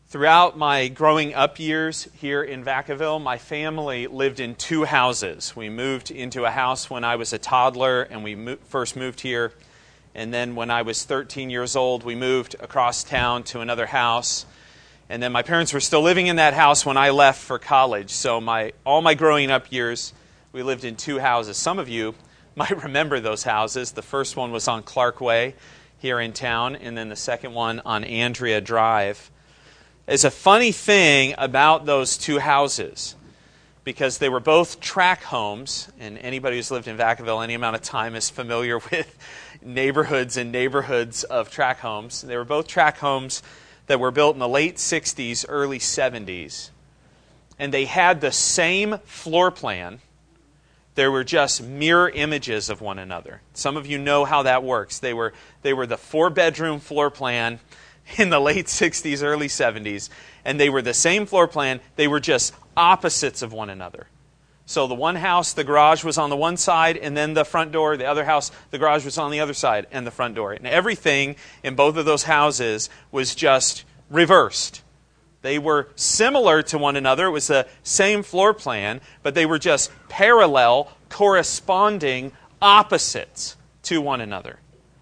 Throughout my growing up years here in Vacaville, my family lived in two houses. We moved into a house when I was a toddler, and we first moved here. And then when I was 13 years old, we moved across town to another house. And then my parents were still living in that house when I left for college. So all my growing up years, we lived in two houses. Some of you might remember those houses. The first one was on Clark Way here in town, and then the second one on Andrea Drive. There's a funny thing about those two houses, because they were both tract homes, and anybody who's lived in Vacaville any amount of time is familiar with neighborhoods and neighborhoods of tract homes. They were both tract homes that were built in the late 60s, early 70s, and they had the same floor plan. There were just mirror images of one another. Some of you know how that works. They were the 4-bedroom floor plan in the late 60s, early 70s, and they were the same floor plan. They were just opposites of one another. So the one house, the garage was on the one side, and then the front door. The other house, the garage was on the other side, and the front door. And everything in both of those houses was just reversed. They were similar to one another. It was the same floor plan, but they were just parallel, corresponding opposites to one another.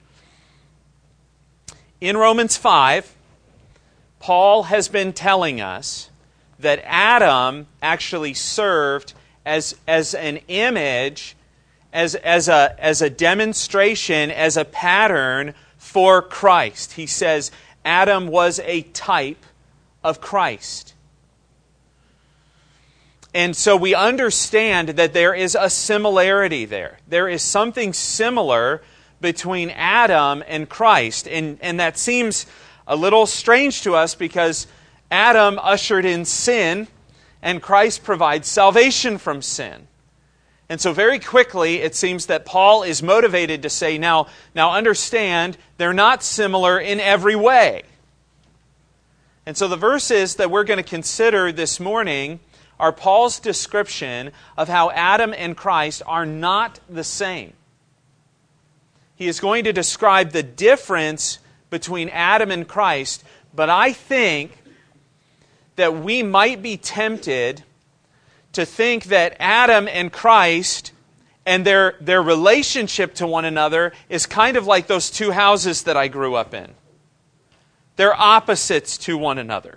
In Romans 5, Paul has been telling us that Adam actually served as an image, as a demonstration, as a pattern for Christ. He says Adam was a type of Christ. And so we understand that there is a similarity there. There is something similar between Adam and Christ. And that seems a little strange to us because Adam ushered in sin and Christ provides salvation from sin. And so very quickly it seems that Paul is motivated to say, now understand, they're not similar in every way. And so the verses that we're going to consider this morning are Paul's description of how Adam and Christ are not the same. He is going to describe the difference between Adam and Christ, but I think that we might be tempted to think that Adam and Christ and their relationship to one another is kind of like those two houses that I grew up in. They're opposites to one another.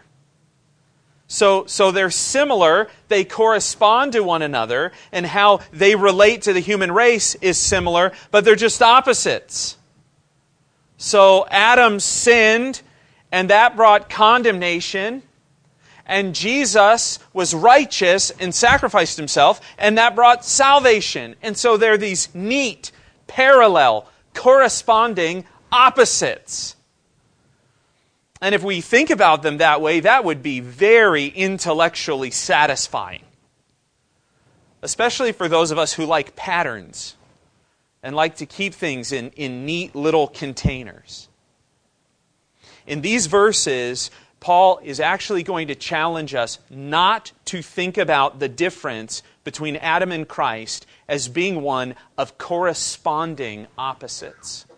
So they're similar, they correspond to one another, and how they relate to the human race is similar, but they're just opposites. So Adam sinned, and that brought condemnation, and Jesus was righteous and sacrificed himself, and that brought salvation. And so they're these neat, parallel, corresponding opposites. And if we think about them that way, that would be very intellectually satisfying. Especially for those of us who like patterns and like to keep things in neat little containers. In these verses, Paul is actually going to challenge us not to think about the difference between Adam and Christ as being one of corresponding opposites.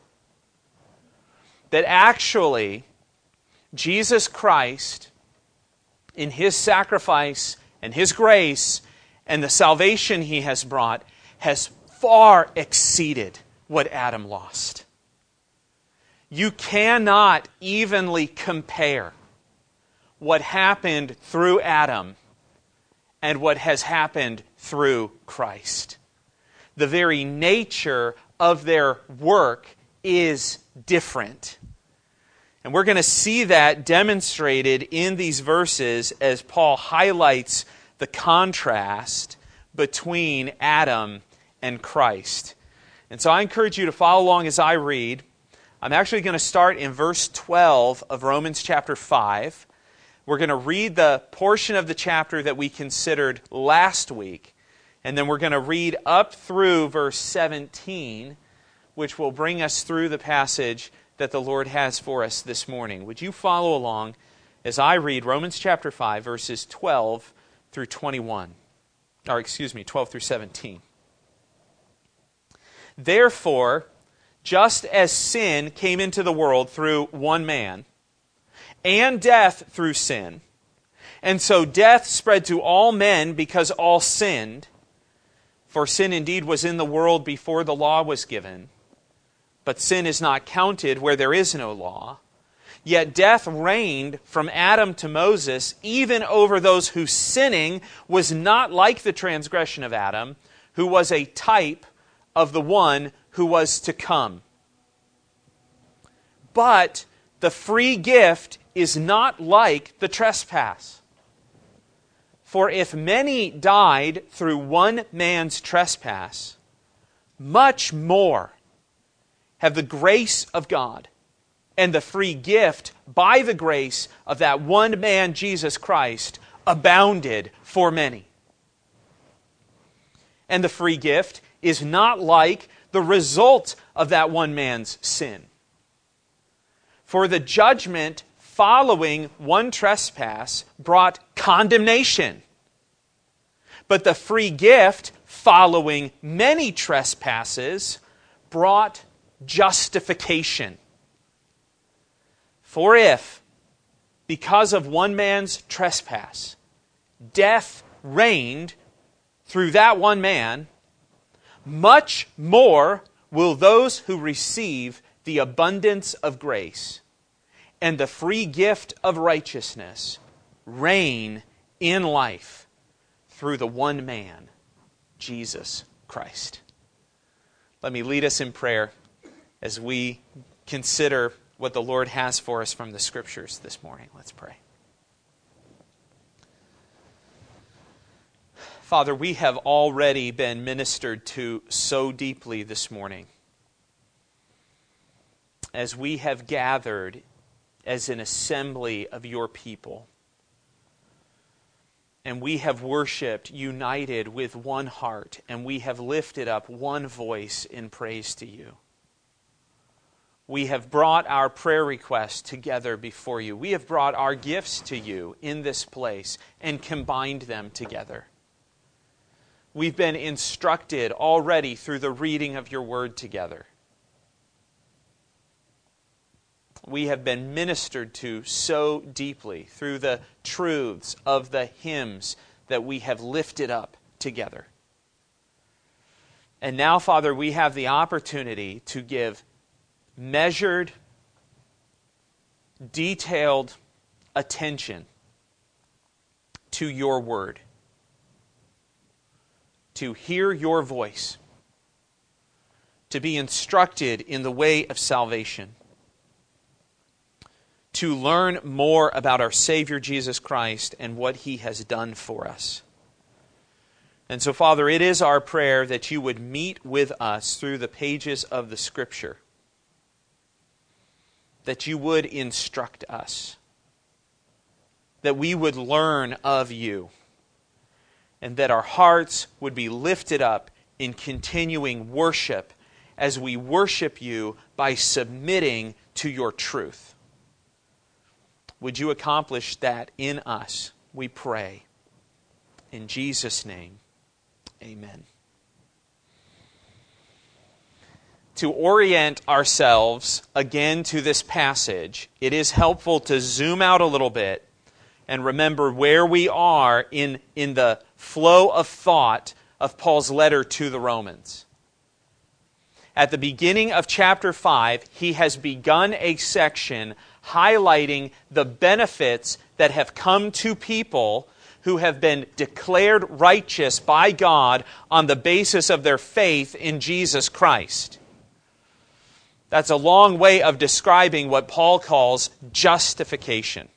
That actually, Jesus Christ, in His sacrifice and His grace and the salvation He has brought, has far exceeded what Adam lost. You cannot evenly compare what happened through Adam and what has happened through Christ. The very nature of their work is different. And we're going to see that demonstrated in these verses as Paul highlights the contrast between Adam and Christ. And so I encourage you to follow along as I read. I'm actually going to start in verse 12 of Romans chapter 5. We're going to read the portion of the chapter that we considered last week. And then we're going to read up through verse 17, which will bring us through the passage that the Lord has for us this morning. Would you follow along as I read Romans chapter 5, verses 12 through 21. 12 through 17. Therefore, just as sin came into the world through one man, and death through sin. And so death spread to all men because all sinned. For sin indeed was in the world before the law was given. But sin is not counted where there is no law. Yet death reigned from Adam to Moses, even over those whose sinning was not like the transgression of Adam, who was a type of the one who was to come. But the free gift is not like the trespass. For if many died through one man's trespass, much more have the grace of God and the free gift by the grace of that one man, Jesus Christ, abounded for many. And the free gift is not like the result of that one man's sin. For the judgment following one trespass brought condemnation. But the free gift following many trespasses brought justification. For if, because of one man's trespass, death reigned through that one man, much more will those who receive the abundance of grace and the free gift of righteousness reign in life through the one man, Jesus Christ. Let me lead us in prayer as we consider what the Lord has for us from the Scriptures this morning. Let's pray. Father, we have already been ministered to so deeply this morning as we have gathered as an assembly of your people. And we have worshiped united with one heart, and we have lifted up one voice in praise to you. We have brought our prayer requests together before you. We have brought our gifts to you in this place and combined them together. We've been instructed already through the reading of your word together. We have been ministered to so deeply through the truths of the hymns that we have lifted up together. And now, Father, we have the opportunity to give measured, detailed attention to your word, to hear your voice, to be instructed in the way of salvation, to learn more about our Savior Jesus Christ and what He has done for us. And so, Father, it is our prayer that you would meet with us through the pages of the Scripture, that you would instruct us, that we would learn of you, and that our hearts would be lifted up in continuing worship as we worship you by submitting to your truth. Would you accomplish that in us, we pray. In Jesus' name, amen. To orient ourselves again to this passage, it is helpful to zoom out a little bit and remember where we are in the flow of thought of Paul's letter to the Romans. At the beginning of chapter 5, he has begun a section highlighting the benefits that have come to people who have been declared righteous by God on the basis of their faith in Jesus Christ. That's a long way of describing what Paul calls justification.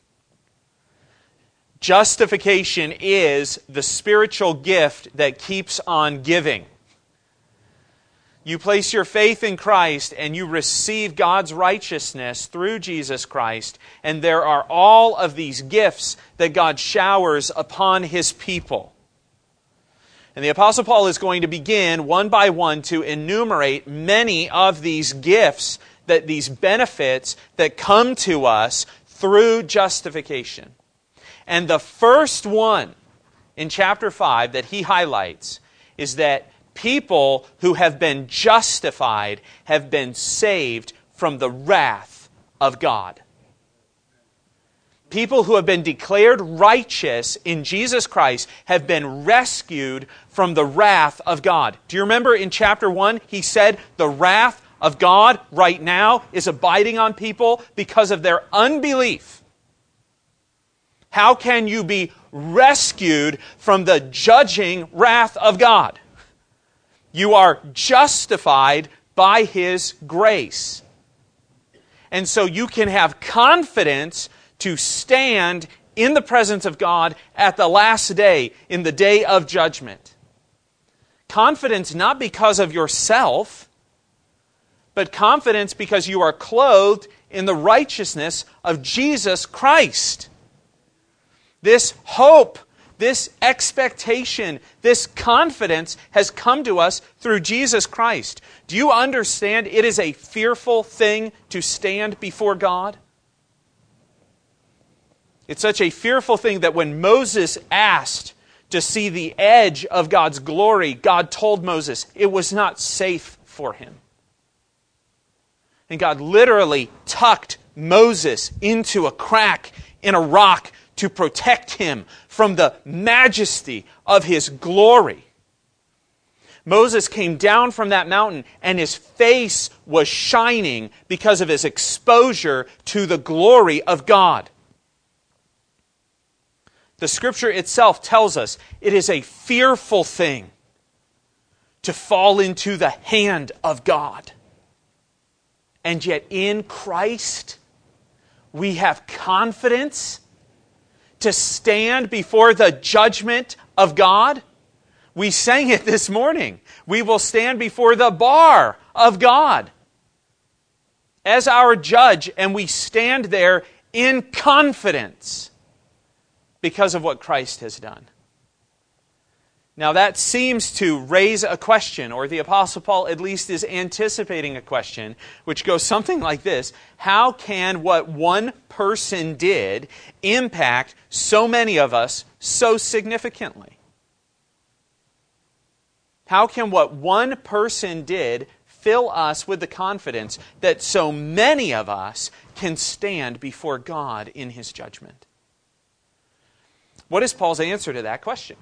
Justification is the spiritual gift that keeps on giving. You place your faith in Christ and you receive God's righteousness through Jesus Christ, and there are all of these gifts that God showers upon His people. And the Apostle Paul is going to begin one by one to enumerate many of these gifts, that these benefits that come to us through justification. And the first one in chapter 5 that he highlights is that people who have been justified have been saved from the wrath of God. People who have been declared righteous in Jesus Christ have been rescued from the wrath of God. Do you remember in chapter 1, he said the wrath of God right now is abiding on people because of their unbelief. How can you be rescued from the judging wrath of God? You are justified by His grace. And so you can have confidence to stand in the presence of God at the last day, in the day of judgment. Confidence not because of yourself, but confidence because you are clothed in the righteousness of Jesus Christ. This hope, this expectation, this confidence has come to us through Jesus Christ. Do you understand it is a fearful thing to stand before God? It's such a fearful thing that when Moses asked to see the edge of God's glory, God told Moses it was not safe for him. And God literally tucked Moses into a crack in a rock to protect him from the majesty of His glory. Moses came down from that mountain and his face was shining because of his exposure to the glory of God. The Scripture itself tells us it is a fearful thing to fall into the hand of God. And yet in Christ, we have confidence to stand before the judgment of God. We sang it this morning. We will stand before the bar of God as our judge, and we stand there in confidence because of what Christ has done. Now that seems to raise a question, or the Apostle Paul at least is anticipating a question, which goes something like this: how can what one person did impact so many of us so significantly? How can what one person did fill us with the confidence that so many of us can stand before God in His judgment? What is Paul's answer to that question?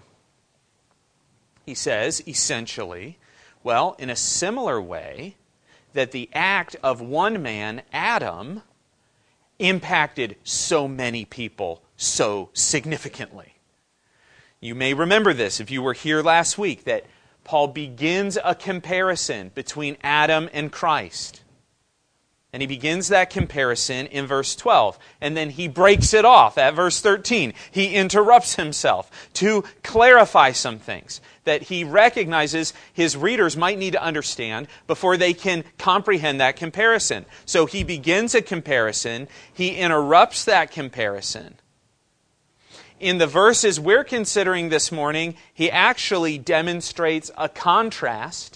He says, essentially, well, in a similar way that the act of one man, Adam, impacted so many people so significantly. You may remember this if you were here last week, that Paul begins a comparison between Adam and Christ. And he begins that comparison in verse 12. And then he breaks it off at verse 13. He interrupts himself to clarify some things that he recognizes his readers might need to understand before they can comprehend that comparison. So he begins a comparison. He interrupts that comparison. In the verses we're considering this morning, he actually demonstrates a contrast.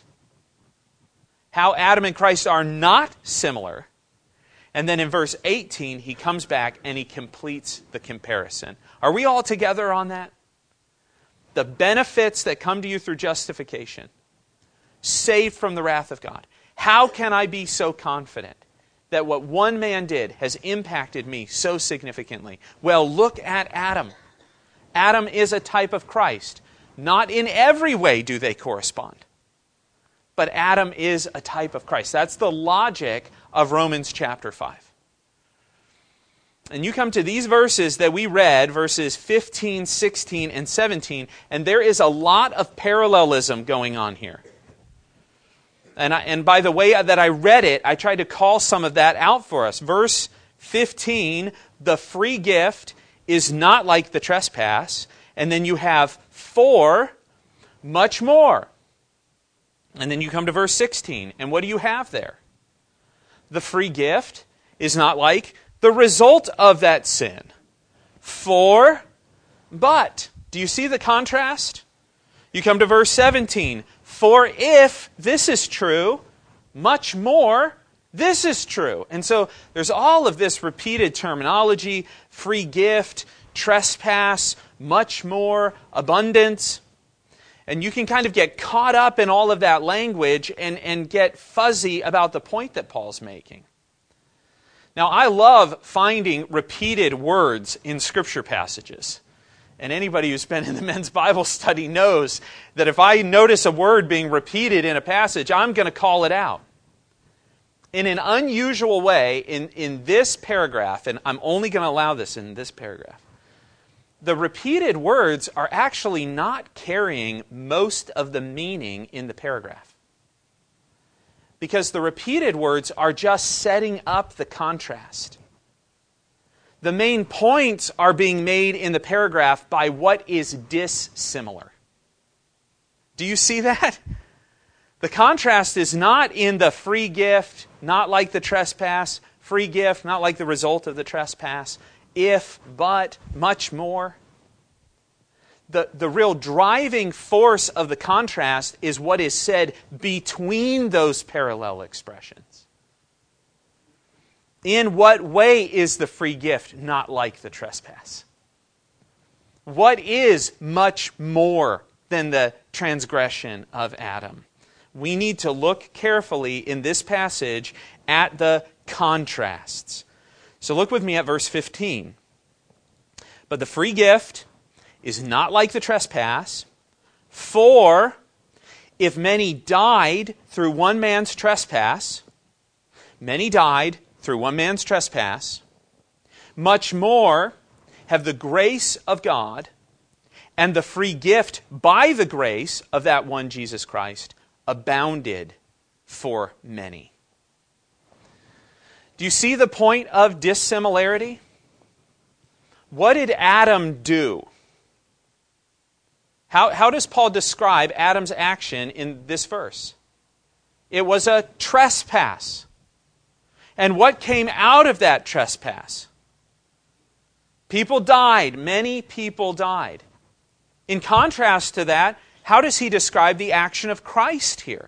How Adam and Christ are not similar. And then in verse 18, he comes back and he completes the comparison. Are we all together on that? The benefits that come to you through justification, saved from the wrath of God. How can I be so confident that what one man did has impacted me so significantly? Well, look at Adam. Adam is a type of Christ. Not in every way do they correspond. But Adam is a type of Christ. That's the logic of Romans chapter 5. And you come to these verses that we read, verses 15, 16, and 17, and there is a lot of parallelism going on here. And by the way that I read it, I tried to call some of that out for us. Verse 15, the free gift is not like the trespass. And then you have for much more. And then you come to verse 16, and what do you have there? The free gift is not like the result of that sin. But, do you see the contrast? You come to verse 17, for if this is true, much more this is true. And so there's all of this repeated terminology: free gift, trespass, much more, abundance. And you can kind of get caught up in all of that language and get fuzzy about the point that Paul's making. Now, I love finding repeated words in Scripture passages. And anybody who's been in the men's Bible study knows that if I notice a word being repeated in a passage, I'm going to call it out. In an unusual way, in this paragraph, and I'm only going to allow this in this paragraph, the repeated words are actually not carrying most of the meaning in the paragraph. Because the repeated words are just setting up the contrast. The main points are being made in the paragraph by what is dissimilar. Do you see that? The contrast is not in the free gift, not like the trespass, free gift, not like the result of the trespass, if, but, much more. The real driving force of the contrast is what is said between those parallel expressions. In what way is the free gift not like the trespass? What is much more than the transgression of Adam? We need to look carefully in this passage at the contrasts. So look with me at verse 15. But the free gift is not like the trespass, for if many died through one man's trespass, much more have the grace of God and the free gift by the grace of that one Jesus Christ abounded for many. Do you see the point of dissimilarity? What did Adam do? How does Paul describe Adam's action in this verse? It was a trespass. And what came out of that trespass? People died. Many people died. In contrast to that, how does he describe the action of Christ here?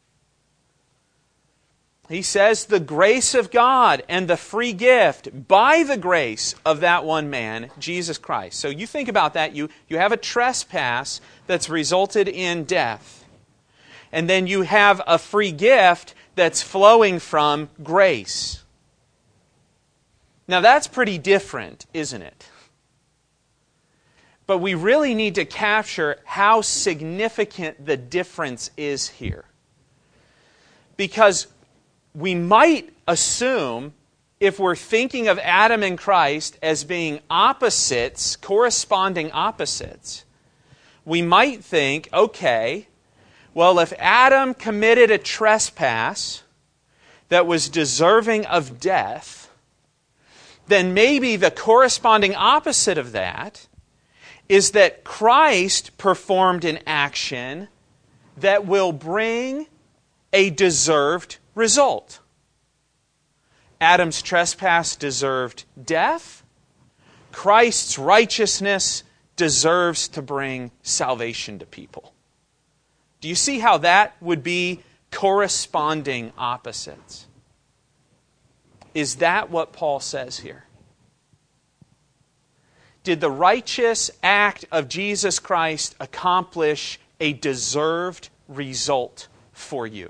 He says the grace of God and the free gift by the grace of that one man, Jesus Christ. So you think about that. You have a trespass that's resulted in death. And then you have a free gift that's flowing from grace. Now that's pretty different, isn't it? But we really need to capture how significant the difference is here. Because we might assume, if we're thinking of Adam and Christ as being opposites, corresponding opposites, we might think, okay, well, if Adam committed a trespass that was deserving of death, then maybe the corresponding opposite of that is that Christ performed an action that will bring a deserved result. Adam's trespass deserved death. Christ's righteousness deserves to bring salvation to people. Do you see how that would be corresponding opposites? Is that what Paul says here? Did the righteous act of Jesus Christ accomplish a deserved result for you?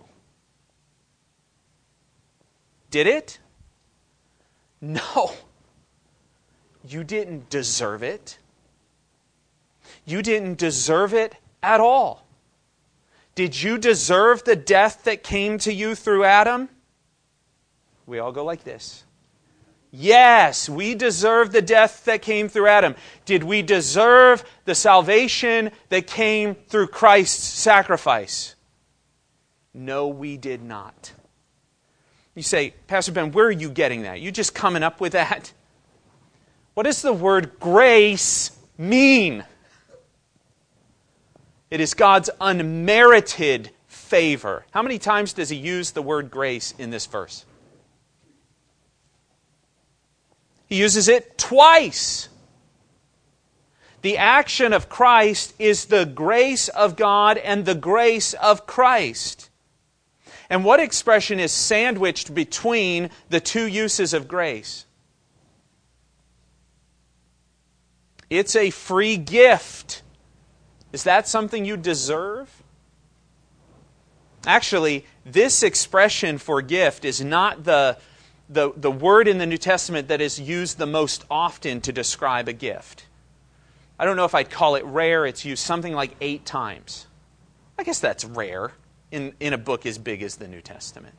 Did it? No. You didn't deserve it. You didn't deserve it at all. Did you deserve the death that came to you through Adam? We all go like this. Yes, we deserve the death that came through Adam. Did we deserve the salvation that came through Christ's sacrifice? No, we did not. You say, Pastor Ben, where are you getting that? You just coming up with that? What does the word grace mean? It is God's unmerited favor. How many times does he use the word grace in this verse? He uses it twice. The action of Christ is the grace of God and the grace of Christ. And what expression is sandwiched between the two uses of grace? It's a free gift. Is that something you deserve? Actually, this expression for gift is not the the word in the New Testament that is used the most often to describe a gift. I don't know if I'd call it rare. It's used something like 8 times. I guess that's rare in a book as big as the New Testament.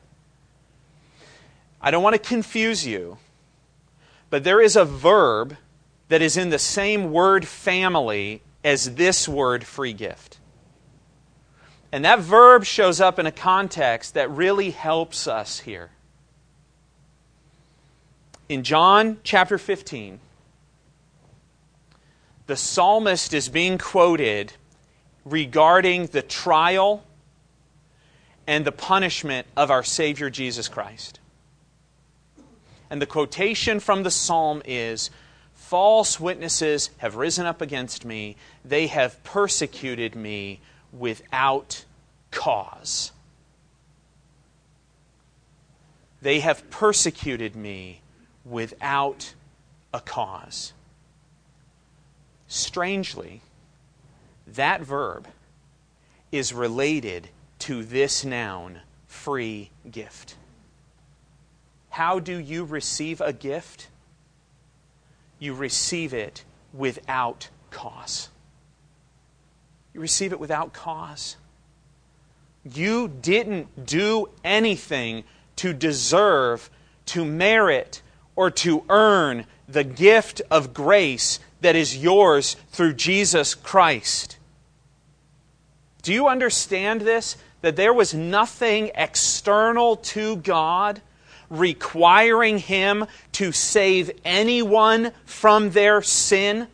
I don't want to confuse you, but there is a verb that is in the same word family as this word, free gift. And that verb shows up in a context that really helps us here. In John chapter 15, the psalmist is being quoted regarding the trial and the punishment of our Savior Jesus Christ. And the quotation from the psalm is, "False witnesses have risen up against me. They have persecuted me without cause." They have persecuted me without a cause. Strangely, that verb is related to this noun, free gift. How do you receive a gift? You receive it without cause. You receive it without cause. You didn't do anything to deserve, to merit, or to earn the gift of grace that is yours through Jesus Christ. Do you understand this? That there was nothing external to God requiring Him to save anyone from their sin?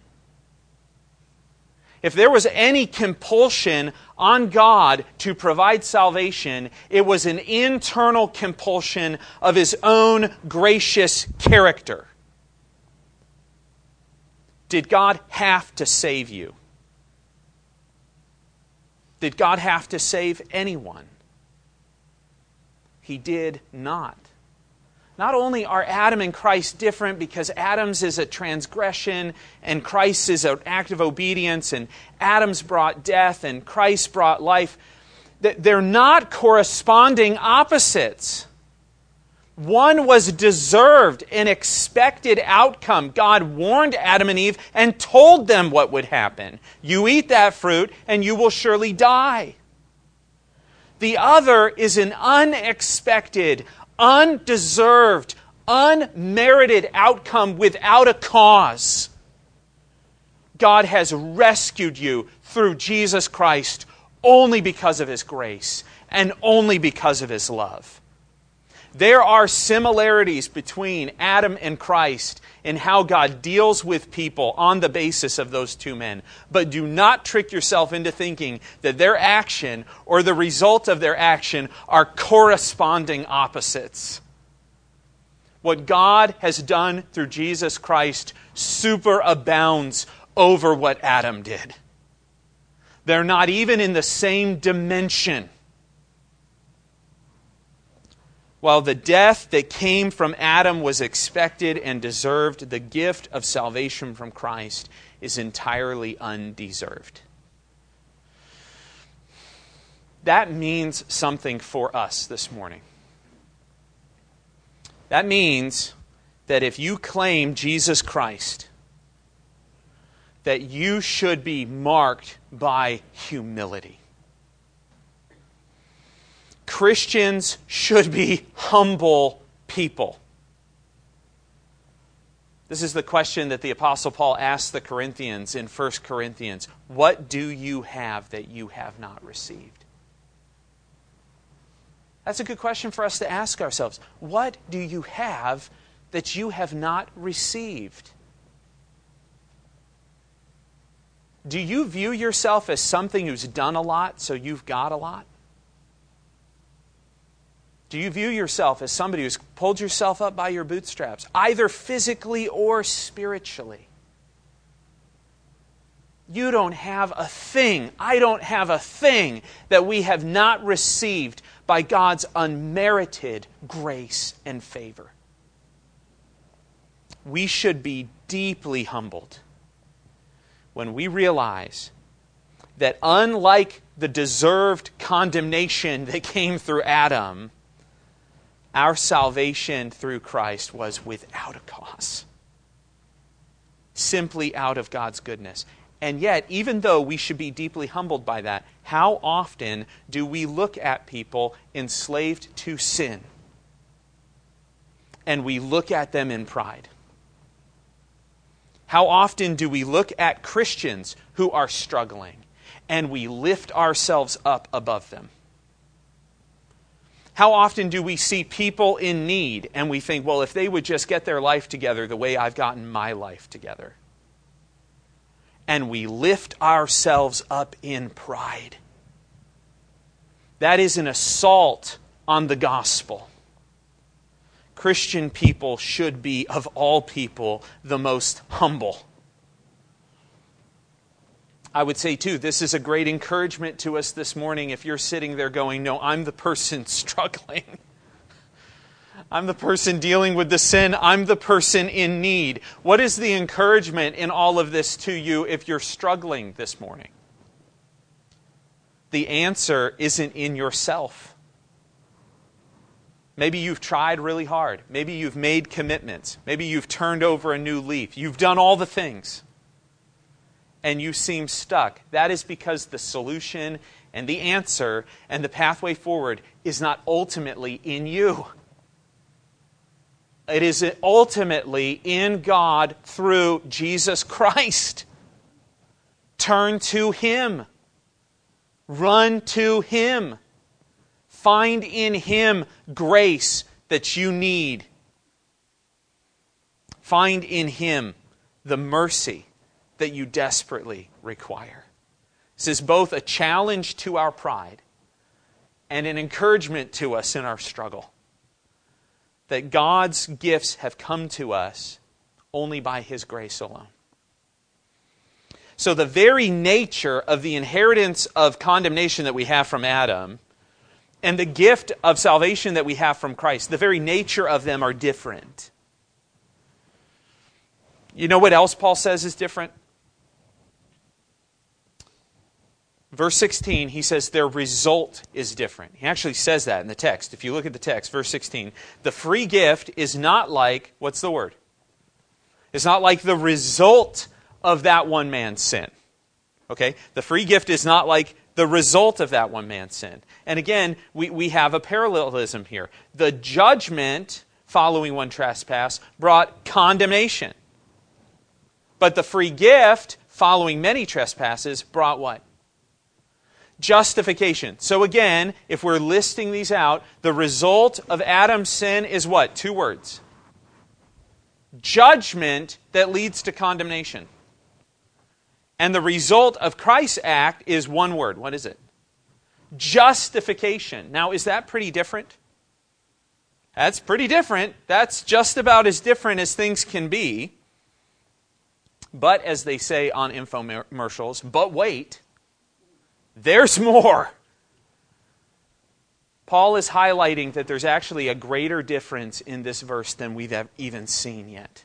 If there was any compulsion on God to provide salvation, it was an internal compulsion of His own gracious character. Did God have to save you? Did God have to save anyone? He did not. Not only are Adam and Christ different because Adam's is a transgression and Christ's is an act of obedience, and Adam's brought death and Christ brought life, they're not corresponding opposites. One was deserved, an expected outcome. God warned Adam and Eve and told them what would happen. You eat that fruit and you will surely die. The other is an unexpected, undeserved, unmerited outcome without a cause. God has rescued you through Jesus Christ only because of His grace and only because of His love. There are similarities between Adam and Christ in how God deals with people on the basis of those two men. But do not trick yourself into thinking that their action or the result of their action are corresponding opposites. What God has done through Jesus Christ superabounds over what Adam did. They're not even in the same dimension. While the death that came from Adam was expected and deserved, the gift of salvation from Christ is entirely undeserved. That means something for us this morning. That means that if you claim Jesus Christ, that you should be marked by humility. Christians should be humble people. This is the question that the Apostle Paul asked the Corinthians in 1 Corinthians. What do you have that you have not received? That's a good question for us to ask ourselves. What do you have that you have not received? Do you view yourself as something who's done a lot, so you've got a lot? Do you view yourself as somebody who's pulled yourself up by your bootstraps, either physically or spiritually? You don't have a thing, I don't have a thing that we have not received by God's unmerited grace and favor. We should be deeply humbled when we realize that unlike the deserved condemnation that came through Adam, Our salvation through Christ was without a cause. Simply out of God's goodness. And yet, even though we should be deeply humbled by that, how often do we look at people enslaved to sin and we look at them in pride? How often do we look at Christians who are struggling and we lift ourselves up above them? How often do we see people in need and we think, well, if they would just get their life together the way I've gotten my life together? And we lift ourselves up in pride. That is an assault on the gospel. Christian people should be, of all people, the most humble. I would say, too, this is a great encouragement to us this morning if you're sitting there going, no, I'm the person struggling. I'm the person dealing with the sin. I'm the person in need. What is the encouragement in all of this to you if you're struggling this morning? The answer isn't in yourself. Maybe you've tried really hard. Maybe you've made commitments. Maybe you've turned over a new leaf. You've done all the things. And you seem stuck. That is because the solution and the answer and the pathway forward is not ultimately in you. It is ultimately in God through Jesus Christ. Turn to Him. Run to Him. Find in Him grace that you need. Find in Him the mercy that you desperately require. This is both a challenge to our pride and an encouragement to us in our struggle. That God's gifts have come to us only by His grace alone. So the very nature of the inheritance of condemnation that we have from Adam and the gift of salvation that we have from Christ, the very nature of them are different. You know what else Paul says is different? Verse 16, he says their result is different. He actually says that in the text. If you look at the text, verse 16, the free gift is not like, what's the word? It's not like the result of that one man's sin. Okay? The free gift is not like the result of that one man's sin. And again, we have a parallelism here. The judgment following one trespass brought condemnation. But the free gift following many trespasses brought what? Justification. So again, if we're listing these out, the result of Adam's sin is what? 2 words. Judgment that leads to condemnation. And the result of Christ's act is 1 word. What is it? Justification. Now, is that pretty different? That's pretty different. That's just about as different as things can be. But as they say on infomercials, but wait. There's more. Paul is highlighting that there's actually a greater difference in this verse than we've even seen yet.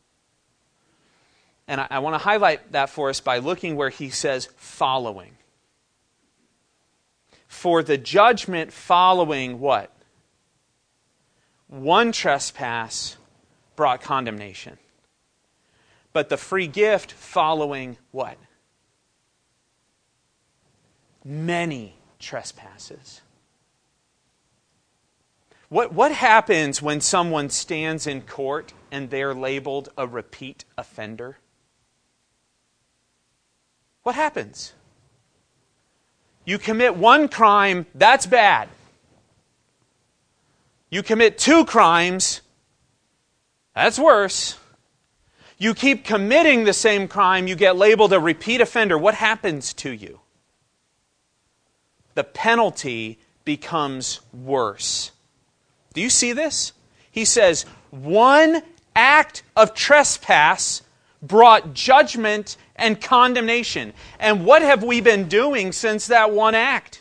And I want to highlight that for us by looking where he says following. For the judgment following what? One trespass brought condemnation. But the free gift following what? Many trespasses. What happens when someone stands in court and they're labeled a repeat offender? What happens? You commit 1 crime, that's bad. You commit 2 crimes, that's worse. You keep committing the same crime, you get labeled a repeat offender. What happens to you? The penalty becomes worse. Do you see this? He says, 1 act of trespass brought judgment and condemnation. And what have we been doing since that 1 act?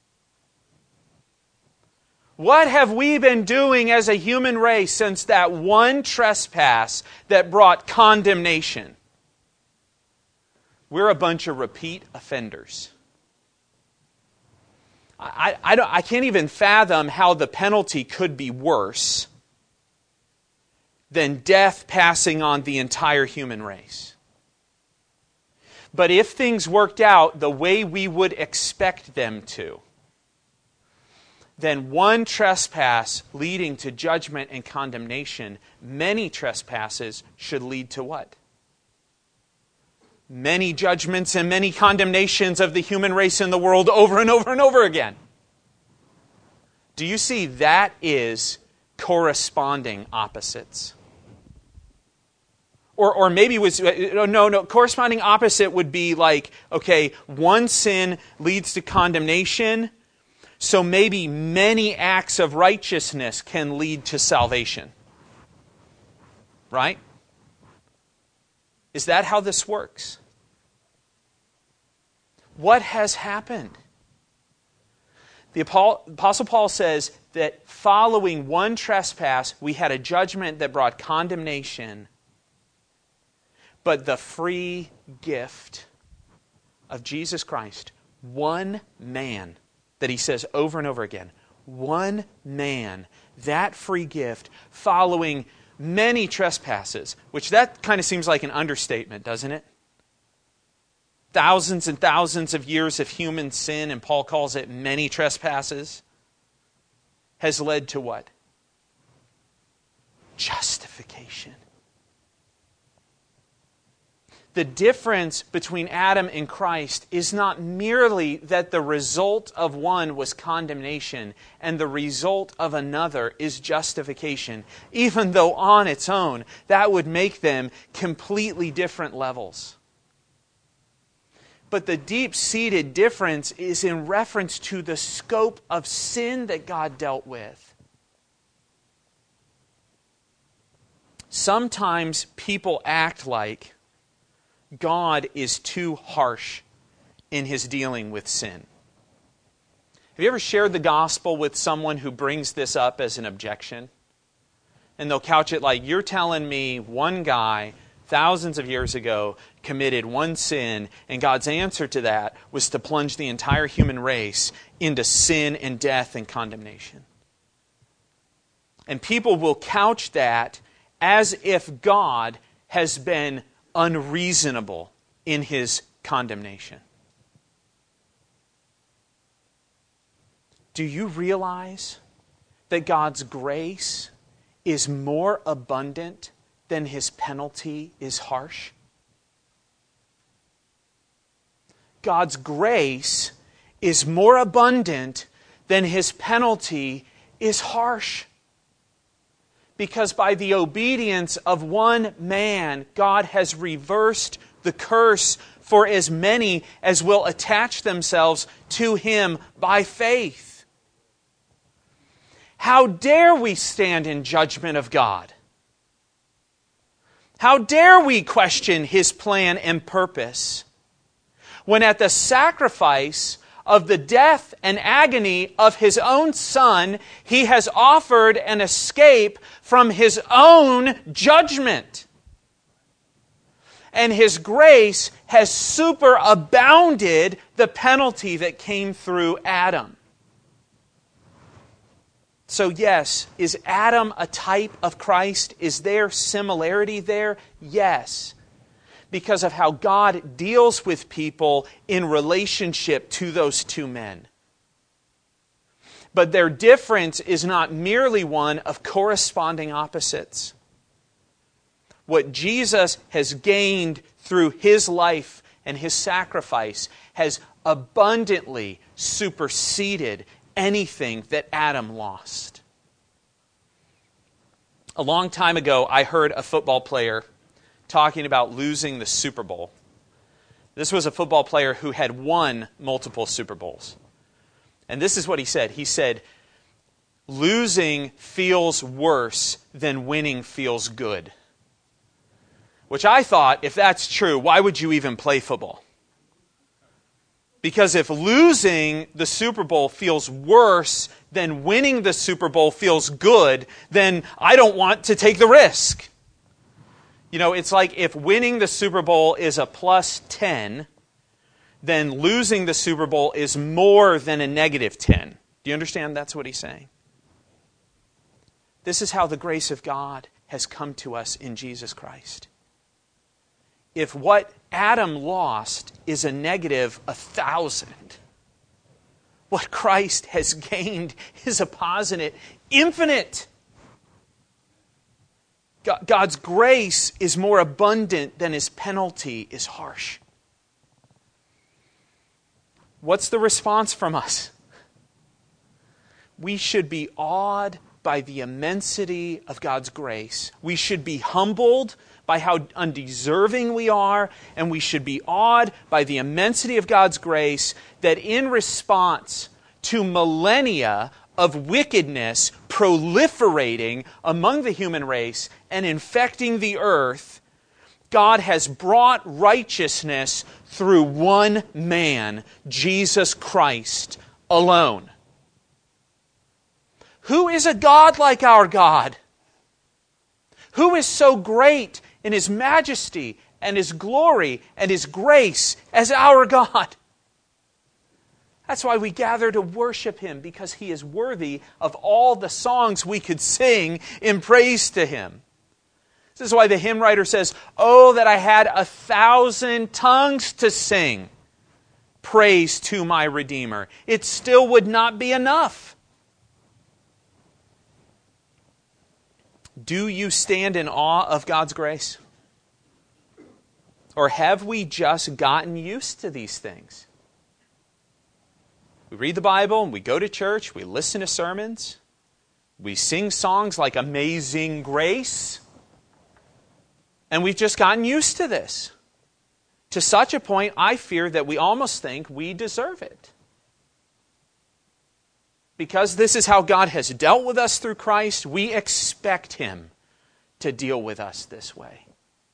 What have we been doing as a human race since that 1 trespass that brought condemnation? We're a bunch of repeat offenders. I can't even fathom how the penalty could be worse than death passing on the entire human race. But if things worked out the way we would expect them to, then one trespass leading to judgment and condemnation, many trespasses should lead to what? Many judgments and many condemnations of the human race in the world over and over and over again. Do you see that is corresponding opposites? Or maybe corresponding opposite would be like, okay, one sin leads to condemnation, so maybe many acts of righteousness can lead to salvation. Right? Is that how this works? What has happened? The Apostle Paul says that following one trespass, we had a judgment that brought condemnation, but the free gift of Jesus Christ, one man, that he says over and over again, one man, that free gift, following many trespasses, which that kind of seems like an understatement, doesn't it? Thousands and thousands of years of human sin, and Paul calls it many trespasses, has led to what? Justification. The difference between Adam and Christ is not merely that the result of one was condemnation and the result of another is justification, even though on its own that would make them completely different levels. But the deep-seated difference is in reference to the scope of sin that God dealt with. Sometimes people act like God is too harsh in His dealing with sin. Have you ever shared the gospel with someone who brings this up as an objection? And they'll couch it like, you're telling me one guy thousands of years ago committed one sin, and God's answer to that was to plunge the entire human race into sin and death and condemnation. And people will couch that as if God has been unreasonable in His condemnation. Do you realize that God's grace is more abundant than His penalty is harsh? God's grace is more abundant than His penalty is harsh. Because by the obedience of one man, God has reversed the curse for as many as will attach themselves to Him by faith. How dare we stand in judgment of God? How dare we question His plan and purpose when at the sacrifice of the death and agony of His own Son, He has offered an escape from His own judgment. And His grace has superabounded the penalty that came through Adam. So yes, is Adam a type of Christ? Is there similarity there? Yes. Because of how God deals with people in relationship to those two men. But their difference is not merely one of corresponding opposites. What Jesus has gained through His life and His sacrifice has abundantly superseded anything that Adam lost. A long time ago, I heard a football player talking about losing the Super Bowl. This was a football player who had won multiple Super Bowls. And this is what he said. He said, losing feels worse than winning feels good. Which I thought, if that's true, why would you even play football? Because if losing the Super Bowl feels worse than winning the Super Bowl feels good, then I don't want to take the risk. You know, it's like if winning the Super Bowl is a plus 10, then losing the Super Bowl is more than a negative 10. Do you understand that's what he's saying? This is how the grace of God has come to us in Jesus Christ. If what Adam lost is a negative 1,000, what Christ has gained is a positive infinite. God's grace is more abundant than His penalty is harsh. What's the response from us? We should be awed by the immensity of God's grace. We should be humbled by how undeserving we are, and we should be awed by the immensity of God's grace that in response to millennia of wickedness proliferating among the human race and infecting the earth, God has brought righteousness through one man, Jesus Christ alone. Who is a God like our God? Who is so great in His majesty and His glory and His grace as our God? That's why we gather to worship Him, because He is worthy of all the songs we could sing in praise to Him. This is why the hymn writer says, "Oh, that I had 1,000 tongues to sing praise to my Redeemer. It still would not be enough." Do you stand in awe of God's grace? Or have we just gotten used to these things? We read the Bible and we go to church, we listen to sermons, we sing songs like Amazing Grace, and we've just gotten used to this. To such a point, I fear that we almost think we deserve it. Because this is how God has dealt with us through Christ, we expect Him to deal with us this way.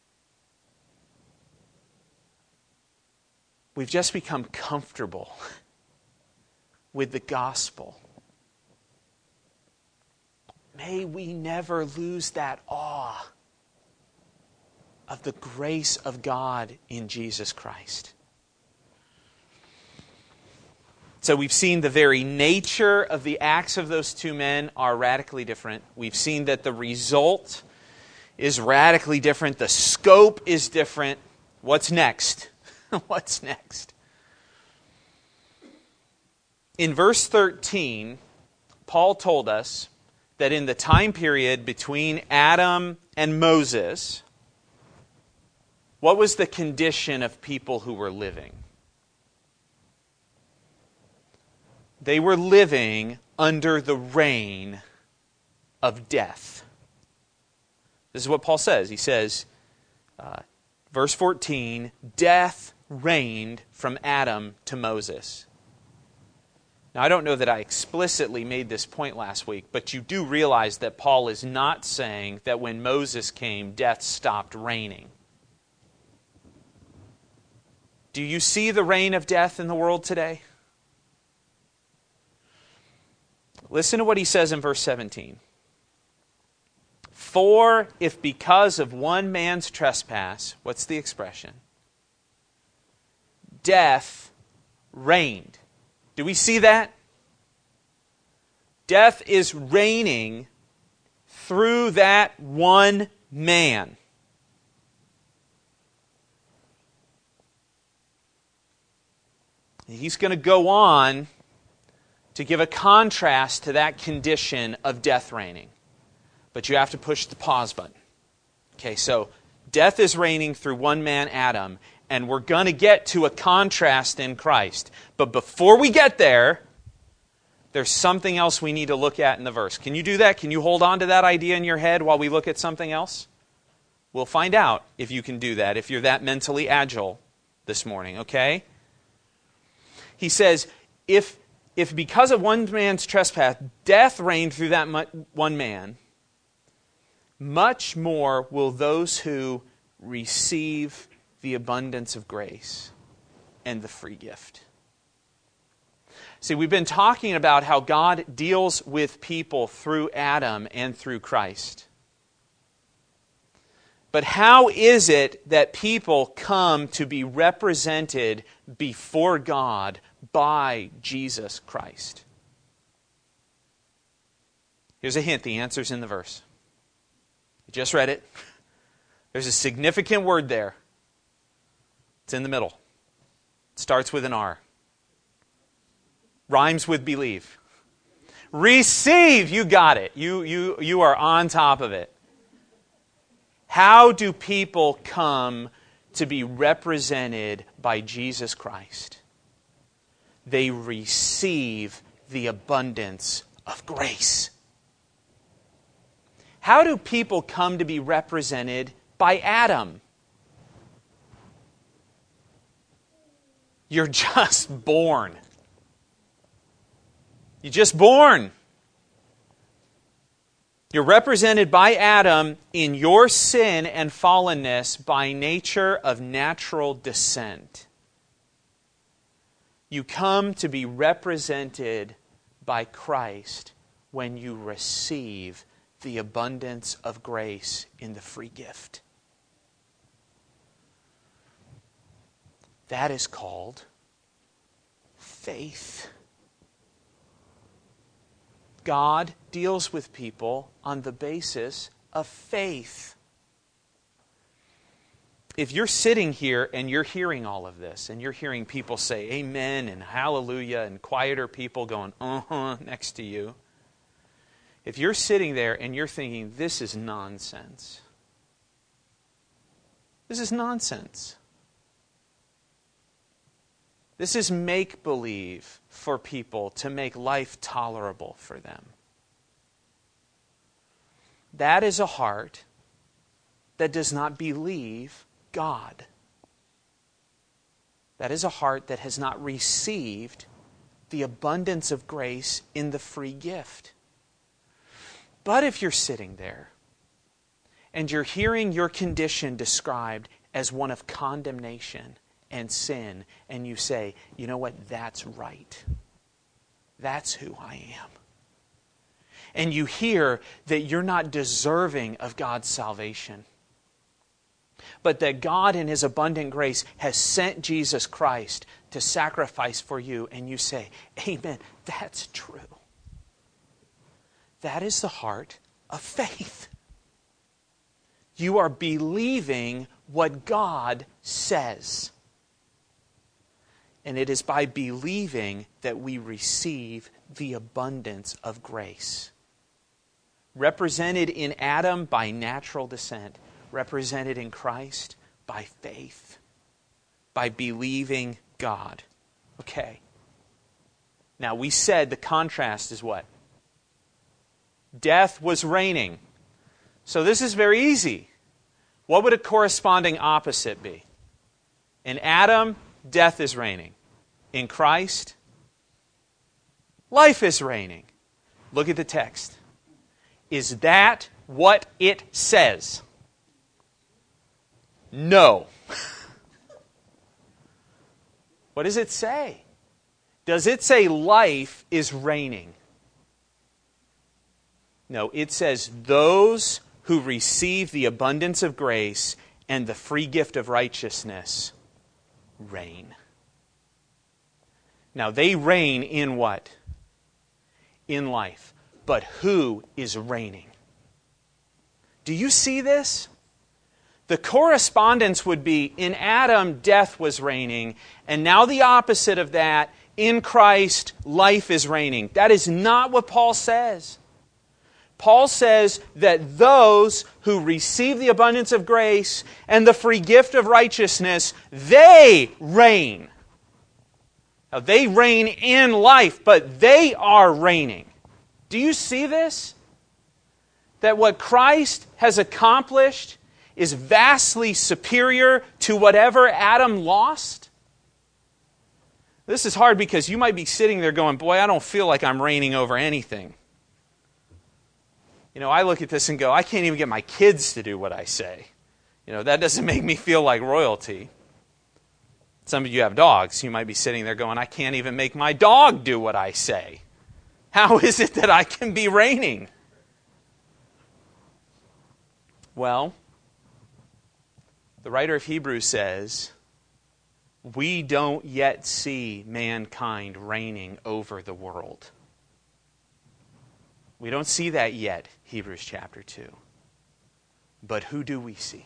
We've just become comfortable with the gospel. May we never lose that awe of the grace of God in Jesus Christ. So we've seen the very nature of the acts of those two men are radically different. We've seen that the result is radically different. The scope is different. What's next? What's next? In verse 13, Paul told us that in the time period between Adam and Moses, what was the condition of people who were living? They were living under the reign of death. This is what Paul says. He says, verse 14, death reigned from Adam to Moses. Now, I don't know that I explicitly made this point last week, but you do realize that Paul is not saying that when Moses came, death stopped reigning. Do you see the reign of death in the world today? Listen to what he says in verse 17. For if because of one man's trespass, what's the expression? Death reigned. Do we see that? Death is reigning through that one man. He's going to go on to give a contrast to that condition of death reigning. But you have to push the pause button. Okay, so death is reigning through one man, Adam, and we're going to get to a contrast in Christ. But before we get there, there's something else we need to look at in the verse. Can you do that? Can you hold on to that idea in your head while we look at something else? We'll find out if you can do that, if you're that mentally agile this morning, okay? He says, if because of one man's trespass, death reigned through that one man, much more will those who receive the abundance of grace and the free gift. See, we've been talking about how God deals with people through Adam and through Christ. But how is it that people come to be represented before God by Jesus Christ? Here's a hint. The answer's in the verse. You just read it. There's a significant word there. It's in the middle. It starts with an R. Rhymes with believe. Receive. You got it. You are on top of it. How do people come to be represented by Jesus Christ? They receive the abundance of grace. How do people come to be represented by Adam? You're just born. You're just born. You're represented by Adam in your sin and fallenness by nature of natural descent. You come to be represented by Christ when you receive the abundance of grace in the free gift. That is called faith. God deals with people on the basis of faith. If you're sitting here and you're hearing all of this, and you're hearing people say amen and hallelujah, and quieter people going next to you, if you're sitting there and you're thinking, this is nonsense. This is nonsense. This is make-believe for people to make life tolerable for them. That is a heart that does not believe God. That is a heart that has not received the abundance of grace in the free gift. But if you're sitting there and you're hearing your condition described as one of condemnation and sin, and you say, you know what, that's right. That's who I am. And you hear that you're not deserving of God's salvation, but that God in His abundant grace has sent Jesus Christ to sacrifice for you, and you say, amen, that's true. That is the heart of faith. You are believing what God says. And it is by believing that we receive the abundance of grace. Represented in Adam by natural descent, represented in Christ by faith, by believing God. Okay. Now we said the contrast is what? Death was reigning. So this is very easy. What would a corresponding opposite be? In Adam, death is reigning. In Christ, life is reigning. Look at the text. Is that what it says? No. What does it say? Does it say life is reigning? No, it says those who receive the abundance of grace and the free gift of righteousness reign. Now, they reign in what? In life. But who is reigning? Do you see this? The correspondence would be, in Adam, death was reigning, and now the opposite of that, in Christ, life is reigning. That is not what Paul says. Paul says that those who receive the abundance of grace and the free gift of righteousness, they reign. Now, they reign in life, but they are reigning. Do you see this? That what Christ has accomplished is vastly superior to whatever Adam lost? This is hard because you might be sitting there going, boy, I don't feel like I'm reigning over anything. You know, I look at this and go, I can't even get my kids to do what I say. You know, that doesn't make me feel like royalty. Some of you have dogs. You might be sitting there going, I can't even make my dog do what I say. How is it that I can be reigning? Well, The writer of Hebrews says, we don't yet see mankind reigning over the world. We don't see that yet, Hebrews chapter 2. But who do we see?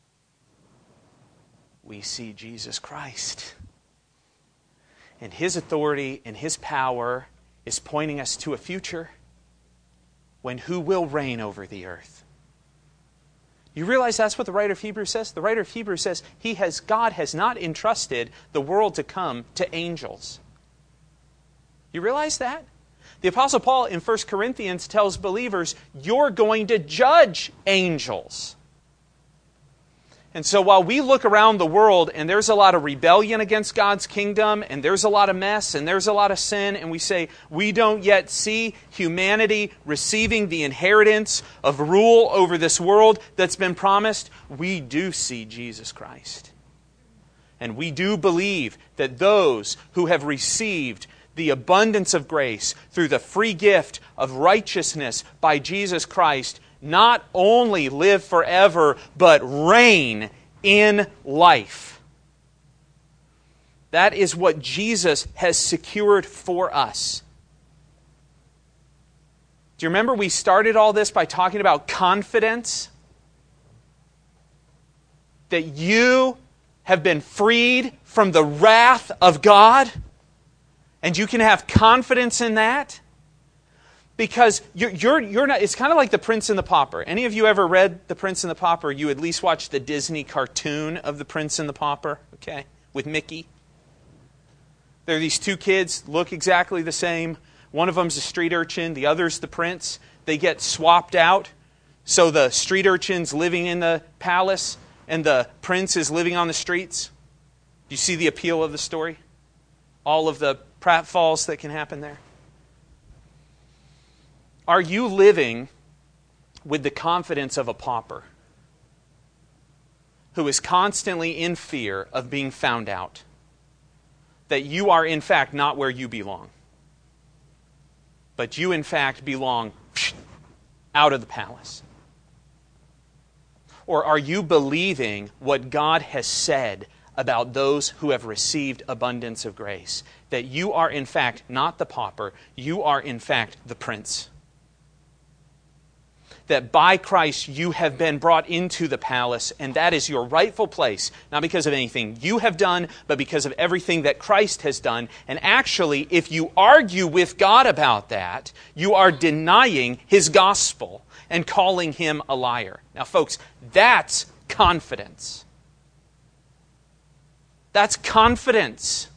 We see Jesus Christ. And His authority and His power is pointing us to a future when who will reign over the earth? You realize that's what the writer of Hebrews says? The writer of Hebrews says God has not entrusted the world to come to angels. You realize that? The Apostle Paul in 1 Corinthians tells believers, you're going to judge angels. And so while we look around the world and there's a lot of rebellion against God's kingdom and there's a lot of mess and there's a lot of sin and we say we don't yet see humanity receiving the inheritance of rule over this world that's been promised, we do see Jesus Christ. And we do believe that those who have received the abundance of grace through the free gift of righteousness by Jesus Christ not only live forever, but reign in life. That is what Jesus has secured for us. Do you remember we started all this by talking about confidence? That you have been freed from the wrath of God? And you can have confidence in that? Because you're not, it's kind of like The Prince and the Pauper. Any of you ever read The Prince and the Pauper? You at least watched the Disney cartoon of The Prince and the Pauper, okay, with Mickey. There are these two kids, look exactly the same. One of them's a street urchin, the other's the prince. They get swapped out. So the street urchin's living in the palace and the prince is living on the streets. Do you see the appeal of the story? All of the pratfalls that can happen there. Are you living with the confidence of a pauper who is constantly in fear of being found out? That you are in fact not where you belong. But you in fact belong out of the palace. Or are you believing what God has said about those who have received abundance of grace? That you are in fact not the pauper, you are in fact the prince. That by Christ you have been brought into the palace, and that is your rightful place, not because of anything you have done, but because of everything that Christ has done. And actually, if you argue with God about that, you are denying His gospel and calling Him a liar. Now, folks, that's confidence. That's confidence.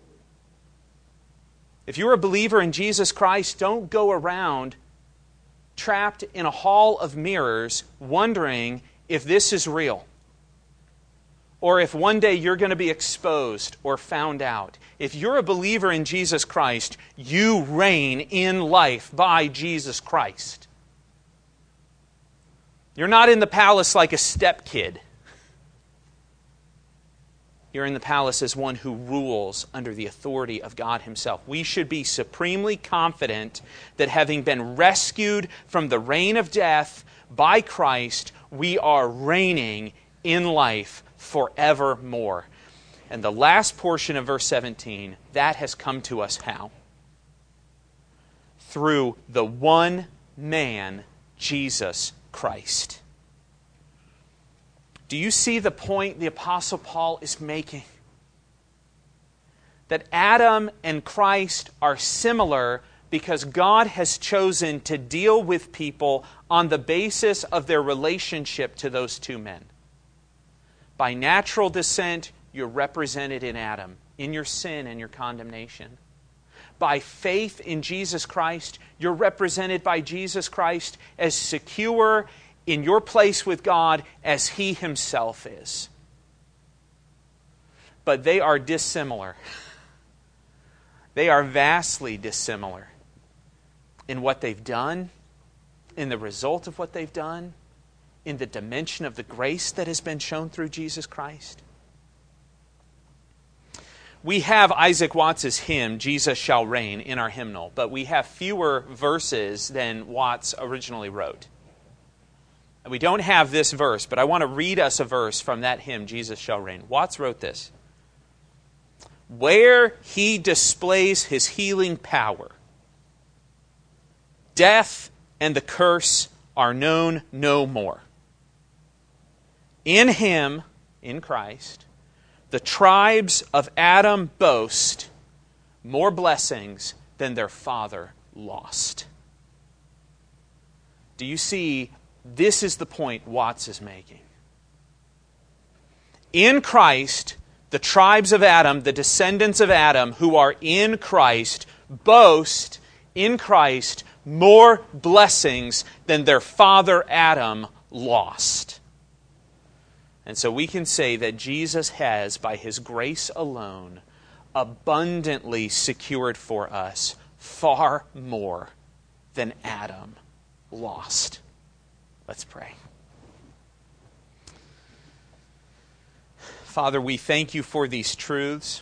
If you're a believer in Jesus Christ, don't go around trapped in a hall of mirrors wondering if this is real. Or if one day you're going to be exposed or found out. If you're a believer in Jesus Christ, you reign in life by Jesus Christ. You're not in the palace like a stepkid. You're in the palace as one who rules under the authority of God Himself. We should be supremely confident that having been rescued from the reign of death by Christ, we are reigning in life forevermore. And the last portion of verse 17, that has come to us how? Through the one man, Jesus Christ. Do you see the point the Apostle Paul is making? That Adam and Christ are similar because God has chosen to deal with people on the basis of their relationship to those two men. By natural descent, you're represented in Adam, in your sin and your condemnation. By faith in Jesus Christ, you're represented by Jesus Christ as secure in your place with God as He Himself is. But they are dissimilar. They are vastly dissimilar in what they've done, in the result of what they've done, in the dimension of the grace that has been shown through Jesus Christ. We have Isaac Watts' hymn, Jesus Shall Reign, in our hymnal, but we have fewer verses than Watts originally wrote. And we don't have this verse, but I want to read us a verse from that hymn, Jesus Shall Reign. Watts wrote this. Where he displays his healing power, death and the curse are known no more. In him, in Christ, the tribes of Adam boast more blessings than their father lost. Do you see? This is the point Watts is making. In Christ, the tribes of Adam, the descendants of Adam who are in Christ, boast in Christ more blessings than their father Adam lost. And so we can say that Jesus has, by His grace alone, abundantly secured for us far more than Adam lost. Let's pray. Father, we thank You for these truths.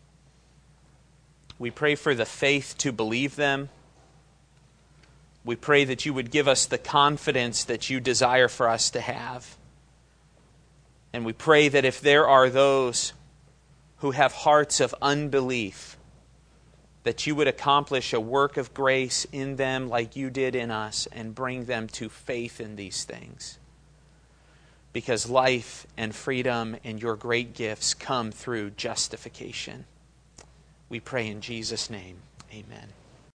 We pray for the faith to believe them. We pray that You would give us the confidence that You desire for us to have. And we pray that if there are those who have hearts of unbelief, that You would accomplish a work of grace in them like You did in us and bring them to faith in these things. Because life and freedom and Your great gifts come through justification. We pray in Jesus' name. Amen.